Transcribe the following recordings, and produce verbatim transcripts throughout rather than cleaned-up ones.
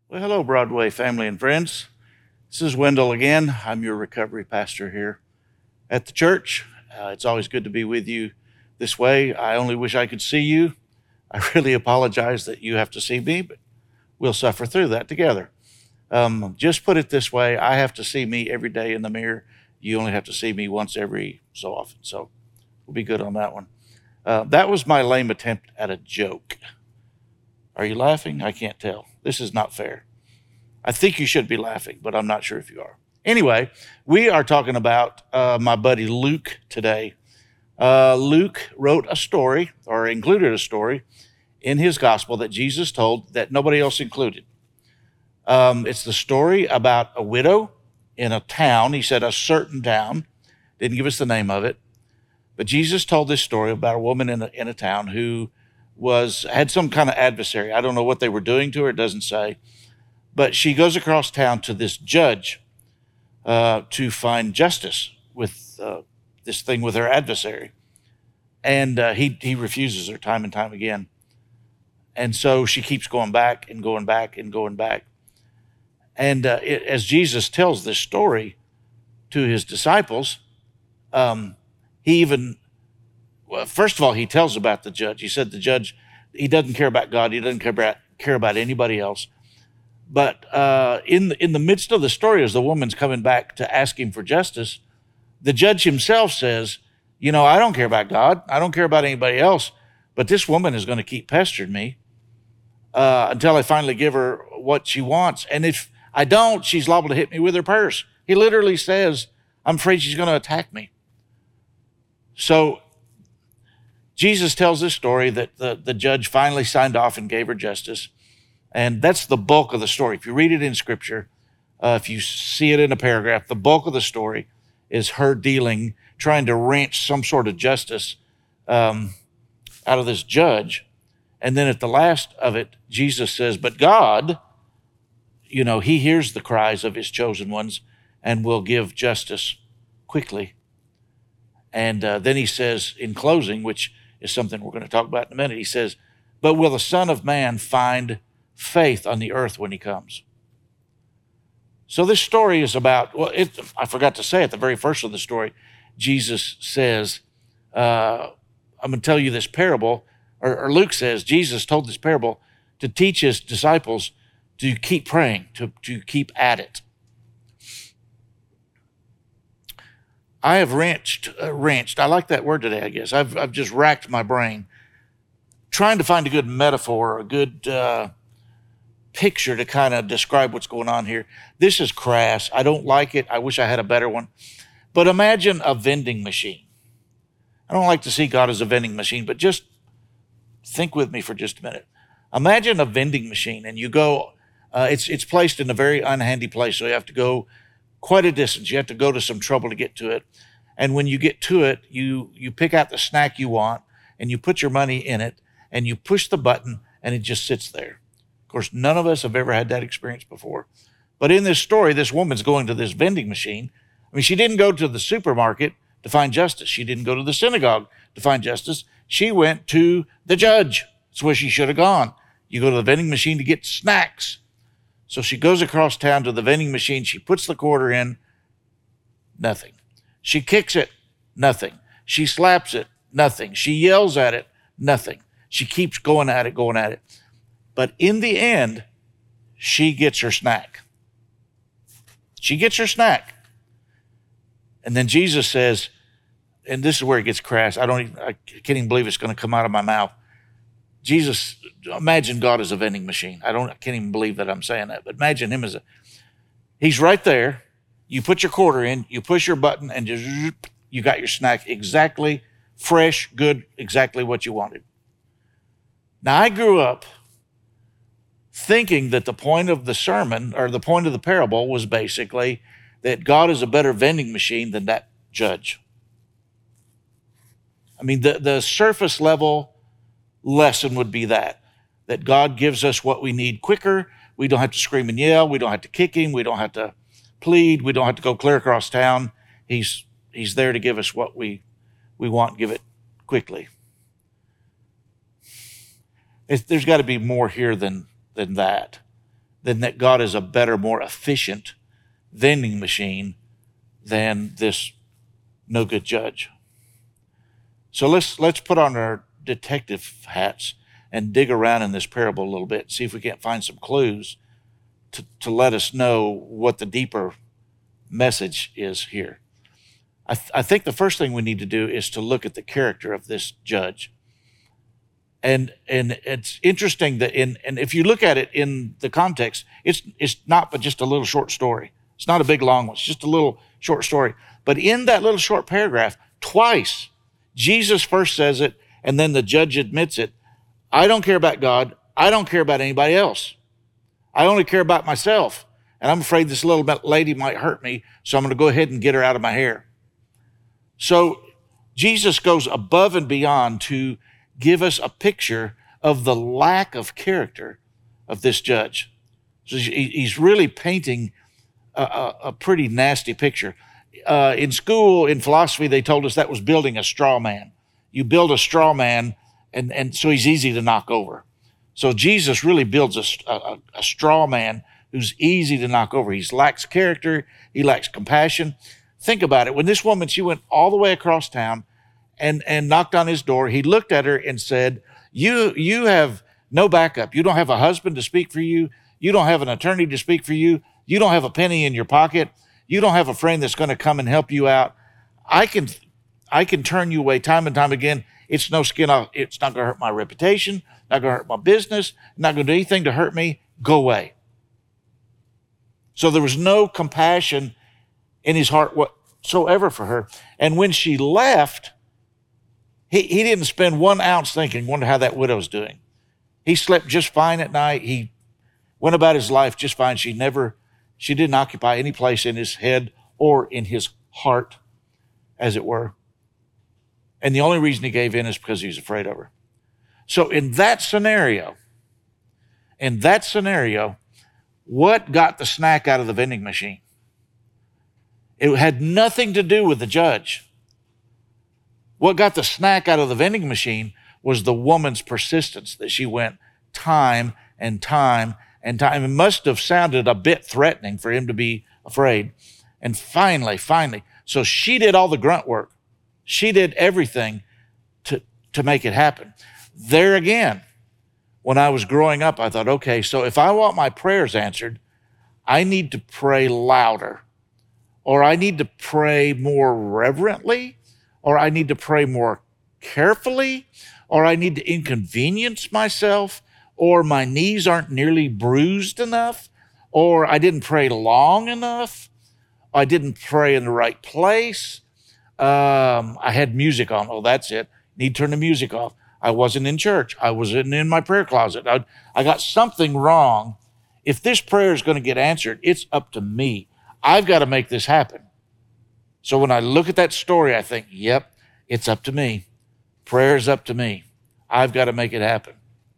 Well, hello, Broadway family and friends. This is Wendell again. I'm your recovery pastor here at the church. Uh, it's always good to be with you this way. I only wish I could see you. I really apologize that you have to see me, but we'll suffer through that together. Um, just put it this way, I have to see me every day in the mirror. You only have to see me once every so often, so we'll be good on that one. Uh, that was my lame attempt at a joke. Are you laughing? I can't tell. This is not fair. I think you should be laughing, but I'm not sure if you are. Anyway, we are talking about uh, my buddy Luke today. Uh, Luke wrote a story, or included a story, in his gospel that Jesus told that nobody else included. Um, it's the story about a widow in a town. He said a certain town. Didn't give us the name of it. But Jesus told this story about a woman in a, in a town who was had some kind of adversary. I don't know what they were doing to her. It doesn't say. But she goes across town to this judge uh, to find justice with uh, this thing with her adversary. And uh, he, he refuses her time and time again. And so she keeps going back and going back and going back. And uh, it, as Jesus tells this story to his disciples, um, he even, well, first of all, he tells about the judge. He said the judge, he doesn't care about God. He doesn't care about, care about anybody else. But uh, in, the, in the midst of the story, as the woman's coming back to ask him for justice, the judge himself says, you know, I don't care about God. I don't care about anybody else. But this woman is going to keep pestering me uh, until I finally give her what she wants. And if I don't, she's liable to hit me with her purse. He literally says, I'm afraid she's going to attack me. So Jesus tells this story that the, the judge finally signed off and gave her justice. And that's the bulk of the story. If you read it in Scripture, uh, if you see it in a paragraph, the bulk of the story is her dealing, trying to wrench some sort of justice um, out of this judge. And then at the last of it, Jesus says, but God, you know, he hears the cries of his chosen ones and will give justice quickly. And uh, then he says in closing, which is something we're going to talk about in a minute, he says, but will the Son of Man find faith on the earth when he comes? So this story is about, well, it, I forgot to say at the very first of the story, Jesus says, uh, I'm going to tell you this parable, or, or Luke says, Jesus told this parable to teach his disciples to keep praying, to, to keep at it. I have wrenched, uh, wrenched, I like that word today, I guess. I've, I've just racked my brain trying to find a good metaphor, a good uh, picture to kind of describe what's going on here. This is crass. I don't like it. I wish I had a better one. But imagine a vending machine. I don't like to see God as a vending machine, but just think with me for just a minute. Imagine a vending machine, and you go, uh, it's, it's placed in a very unhandy place, so you have to go quite a distance. You have to go to some trouble to get to it. And when you get to it, you, you pick out the snack you want, and you put your money in it, and you push the button, and it just sits there. Of course, none of us have ever had that experience before. But in this story, this woman's going to this vending machine. I mean, she didn't go to the supermarket to find justice. She didn't go to the synagogue to find justice. She went to the judge. That's where she should have gone. You go to the vending machine to get snacks. So she goes across town to the vending machine. She puts the quarter in. Nothing. She kicks it. Nothing. She slaps it. Nothing. She yells at it. Nothing. She keeps going at it, going at it. But in the end, she gets her snack. She gets her snack. And then Jesus says, and this is where it gets crass. I don't even, I can't even believe it's going to come out of my mouth. Jesus, imagine God as a vending machine. I don't, I can't even believe that I'm saying that, but imagine him as a, he's right there. You put your quarter in, you push your button, and just, you got your snack exactly fresh, good, exactly what you wanted. Now, I grew up thinking that the point of the sermon, or the point of the parable, was basically that God is a better vending machine than that judge. I mean, the, the surface level lesson would be that, that God gives us what we need quicker. We don't have to scream and yell. We don't have to kick him. We don't have to plead. We don't have to go clear across town. He's, he's there to give us what we, we want, give it quickly. It's, there's got to be more here than, than that. then that God is a better, more efficient vending machine than this no good judge. So let's let's put on our detective hats and dig around in this parable a little bit, see if we can't find some clues to, to let us know what the deeper message is here. I, th- I think the first thing we need to do is to look at the character of this judge. And and it's interesting that in and if you look at it in the context, it's it's not but just a little short story. It's not a big long one. It's just a little short story. But in that little short paragraph, twice, Jesus first says it, and then the judge admits it. I don't care about God. I don't care about anybody else. I only care about myself. And I'm afraid this little lady might hurt me, so I'm going to go ahead and get her out of my hair. So Jesus goes above and beyond to give us a picture of the lack of character of this judge. So he's really painting a, a, a pretty nasty picture. Uh, in school, in philosophy, they told us that was building a straw man. You build a straw man, and, and so he's easy to knock over. So Jesus really builds a, a, a straw man who's easy to knock over. He lacks character. He lacks compassion. Think about it. When this woman, she went all the way across town and, and knocked on his door, he looked at her and said, you, you have no backup. You don't have a husband to speak for you. You don't have an attorney to speak for you. You don't have a penny in your pocket. You don't have a friend that's going to come and help you out. I can, I can turn you away time and time again. It's no skin off. It's not going to hurt my reputation, not going to hurt my business, not going to do anything to hurt me. Go away. So there was no compassion in his heart whatsoever for her. And when she left, he, he didn't spend one ounce thinking, wonder how that widow's doing. He slept just fine at night. He went about his life just fine. She never, she didn't occupy any place in his head or in his heart, as it were. And the only reason he gave in is because he was afraid of her. So in that scenario, in that scenario, what got the snack out of the vending machine? It had nothing to do with the judge. What got the snack out of the vending machine was the woman's persistence, that she went time and time and time. It must have sounded a bit threatening for him to be afraid. And finally, finally, so she did all the grunt work. She did everything to, to make it happen. There again, when I was growing up, I thought, okay, so if I want my prayers answered, I need to pray louder, or I need to pray more reverently, or I need to pray more carefully, or I need to inconvenience myself, or my knees aren't nearly bruised enough, or I didn't pray long enough, I didn't pray in the right place. Um, I had music on. Oh, that's it. Need to turn the music off. I wasn't in church. I wasn't in my prayer closet. I, I got something wrong. If this prayer is going to get answered, it's up to me. I've got to make this happen. So when I look at that story, I think, yep, it's up to me. Prayer is up to me. I've got to make it happen.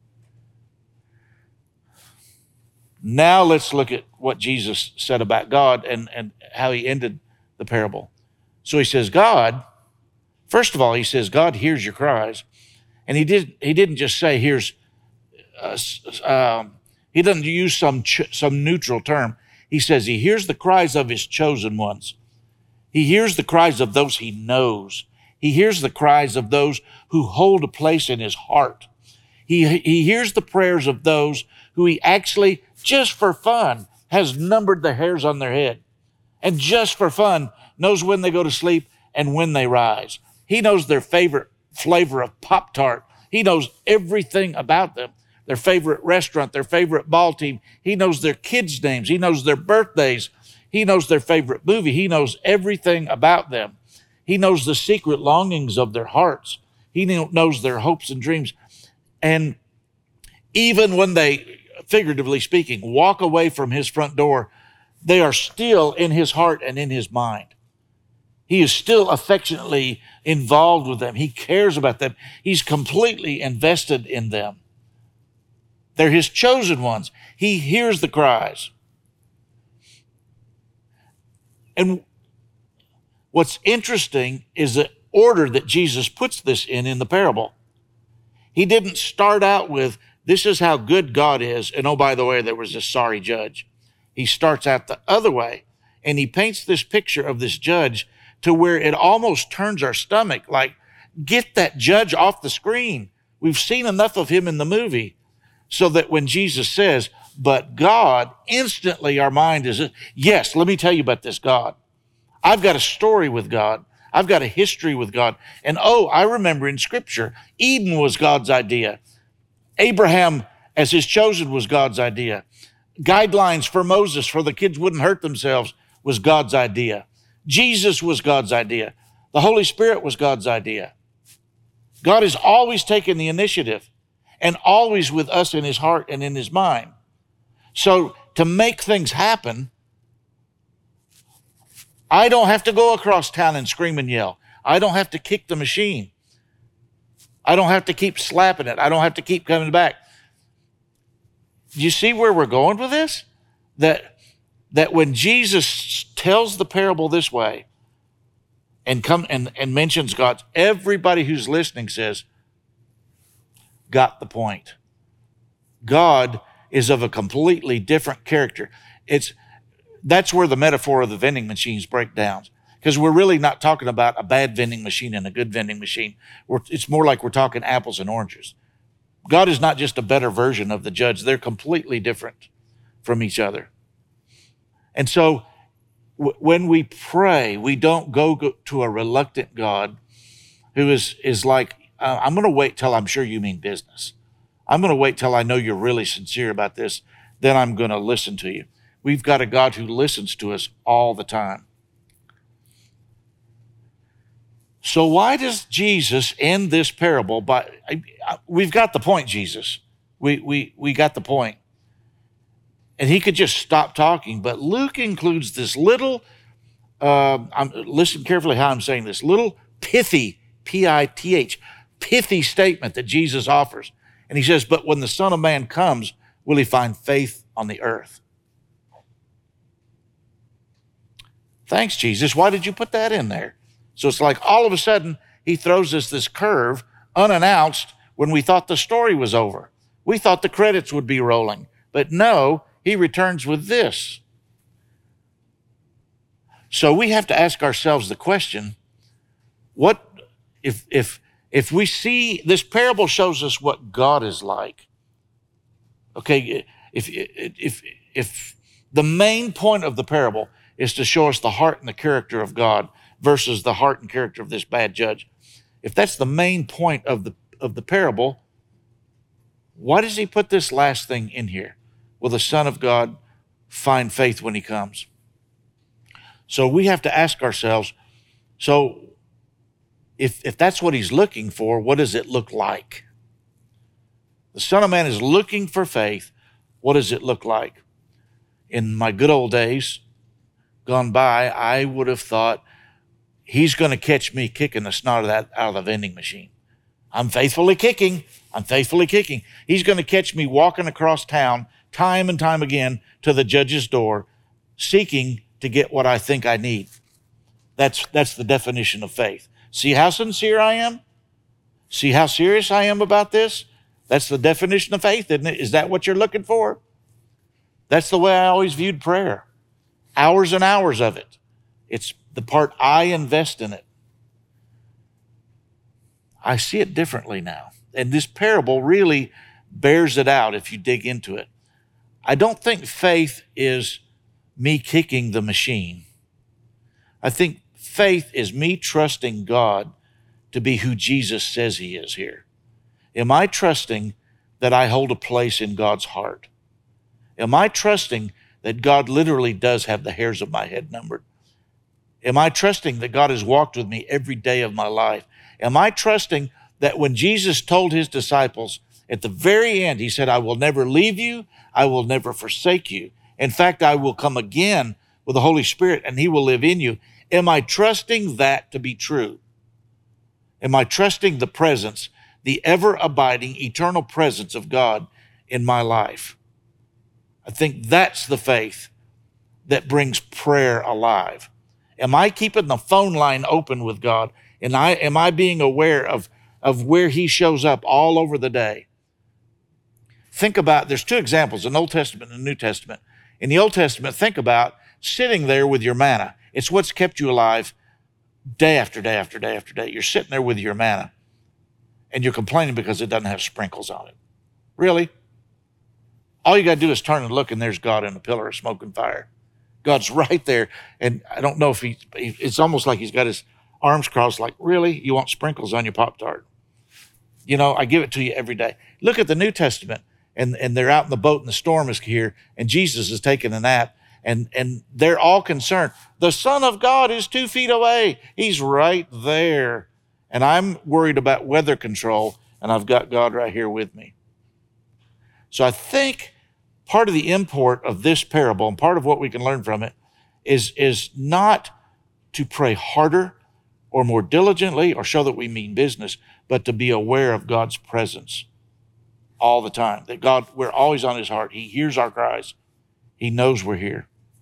Now let's look at what Jesus said about God and, and how he ended the parable. So he says, God, first of all, he says, God hears your cries. And he, did, he didn't just say, here's, uh, um, he doesn't use some, ch- some neutral term. He says he hears the cries of his chosen ones. He hears the cries of those he knows. He hears the cries of those who hold a place in his heart. He, he hears the prayers of those who he actually, just for fun, has numbered the hairs on their head. And just for fun, knows when they go to sleep and when they rise. He knows their favorite flavor of Pop-Tart. He knows everything about them. Their favorite restaurant, their favorite ball team. He knows their kids' names. He knows their birthdays. He knows their favorite movie. He knows everything about them. He knows the secret longings of their hearts. He knows their hopes and dreams. And even when they, figuratively speaking, walk away from his front door, they are still in his heart and in his mind. He is still affectionately involved with them. He cares about them. He's completely invested in them. They're his chosen ones. He hears the cries. And what's interesting is the order that Jesus puts this in in the parable. He didn't start out with, This is how good God is. And oh, by the way, there was this sorry judge. He starts out the other way, and he paints this picture of this judge to where it almost turns our stomach, like, get that judge off the screen. We've seen enough of him in the movie, so that when Jesus says, but God, instantly our mind is, yes, let me tell you about this God. I've got a story with God. I've got a history with God. And oh, I remember in Scripture, Eden was God's idea. Abraham, as his chosen, was God's idea. Guidelines for Moses, for the kids wouldn't hurt themselves, was God's idea. Jesus was God's idea. The Holy Spirit was God's idea. God has always taken the initiative, and always with us in his heart and in his mind. So to make things happen, I don't have to go across town and scream and yell. I don't have to kick the machine. I don't have to keep slapping it. I don't have to keep coming back. Do you see where we're going with this? That, that when Jesus tells the parable this way and come and, and mentions God, everybody who's listening says, got the point. God is of a completely different character. It's that's where the metaphor of the vending machines break down. Because we're really not talking about a bad vending machine and a good vending machine. We're, it's more like we're talking apples and oranges. God is not just a better version of the judge. They're completely different from each other. And so w- when we pray, we don't go, go to a reluctant God who is, is like, uh, I'm going to wait till I'm sure you mean business. I'm going to wait till I know you're really sincere about this. Then I'm going to listen to you. We've got a God who listens to us all the time. So why does Jesus end this parable by, we've got the point, Jesus. We, we, we got the point. And he could just stop talking, but Luke includes this little, uh, I'm, listen carefully how I'm saying this, little pithy, P I T H, pithy statement that Jesus offers. And he says, but when the Son of Man comes, will he find faith on the earth? Thanks, Jesus. Why did you put that in there? So it's like all of a sudden he throws us this curve unannounced when we thought the story was over. We thought the credits would be rolling. But no, he returns with this. So we have to ask ourselves the question, what if if if we see this parable shows us what God is like? Okay, if if if the main point of the parable is to show us the heart and the character of God versus the heart and character of this bad judge. If that's the main point of the of the parable, why does he put this last thing in here? Will the Son of God find faith when he comes? So we have to ask ourselves, so if, if that's what he's looking for, what does it look like? The Son of Man is looking for faith. What does it look like? In my good old days gone by, I would have thought, he's going to catch me kicking the snot of that out of the vending machine. I'm faithfully kicking. I'm faithfully kicking. He's going to catch me walking across town time and time again to the judge's door, seeking to get what I think I need. That's, that's the definition of faith. See how sincere I am? See how serious I am about this? That's the definition of faith, isn't it? Is that what you're looking for? That's the way I always viewed prayer. Hours and hours of it. It's the part I invest in it. I see it differently now. And this parable really bears it out if you dig into it. I don't think faith is me kicking the machine. I think faith is me trusting God to be who Jesus says he is here. Am I trusting that I hold a place in God's heart? Am I trusting that God literally does have the hairs of my head numbered? Am I trusting that God has walked with me every day of my life? Am I trusting that when Jesus told his disciples at the very end, he said, I will never leave you, I will never forsake you. In fact, I will come again with the Holy Spirit and he will live in you. Am I trusting that to be true? Am I trusting the presence, the ever-abiding, eternal presence of God in my life? I think that's the faith that brings prayer alive. Am I keeping the phone line open with God? And I, am I being aware of, of where he shows up all over the day? think about, there's two examples, an Old Testament and a New Testament. In the Old Testament, think about sitting there with your manna. It's what's kept you alive day after day after day after day. You're sitting there with your manna, and you're complaining because it doesn't have sprinkles on it. Really? All you got to do is turn and look, and there's God in a pillar of smoke and fire. God's right there, and I don't know if he, it's almost like he's got his arms crossed like, really? You want sprinkles on your Pop-Tart? You know, I give it to you every day. Look at the New Testament, and, and they're out in the boat, and the storm is here, and Jesus is taking a nap, and, and they're all concerned. The Son of God is two feet away. He's right there. And I'm worried about weather control, and I've got God right here with me. So I think part of the import of this parable, and part of what we can learn from it, is, is not to pray harder or more diligently or show that we mean business, but to be aware of God's presence all the time. That God, we're always on his heart. He hears our cries. He knows we're here.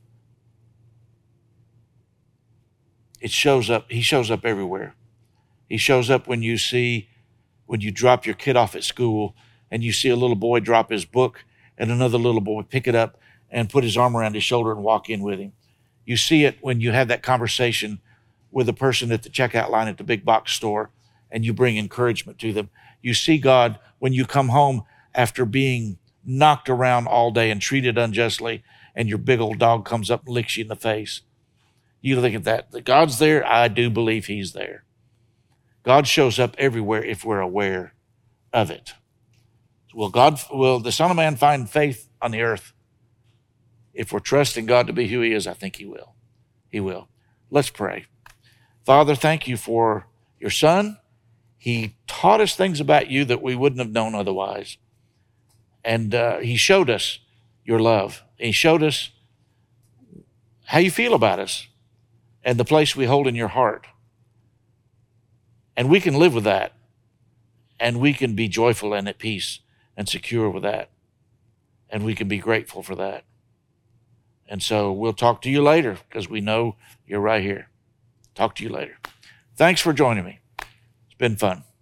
It shows up. He shows up everywhere. He shows up when you see, when you drop your kid off at school and you see a little boy drop his book and another little boy pick it up and put his arm around his shoulder and walk in with him. You see it when you have that conversation with a person at the checkout line at the big box store and you bring encouragement to them. You see God when you come home after being knocked around all day and treated unjustly, and your big old dog comes up and licks you in the face. You look at that. That God's there. I do believe he's there. God shows up everywhere if we're aware of it. Will God, will the Son of Man find faith on the earth? If we're trusting God to be who he is, I think he will. He will. Let's pray. Father, thank you for your Son. He taught us things about you that we wouldn't have known otherwise. And uh, he showed us your love. He showed us how you feel about us and the place we hold in your heart. And we can live with that. And we can be joyful and at peace and secure with that. And we can be grateful for that. And so we'll talk to you later because we know you're right here. Talk to you later. Thanks for joining me. It's been fun.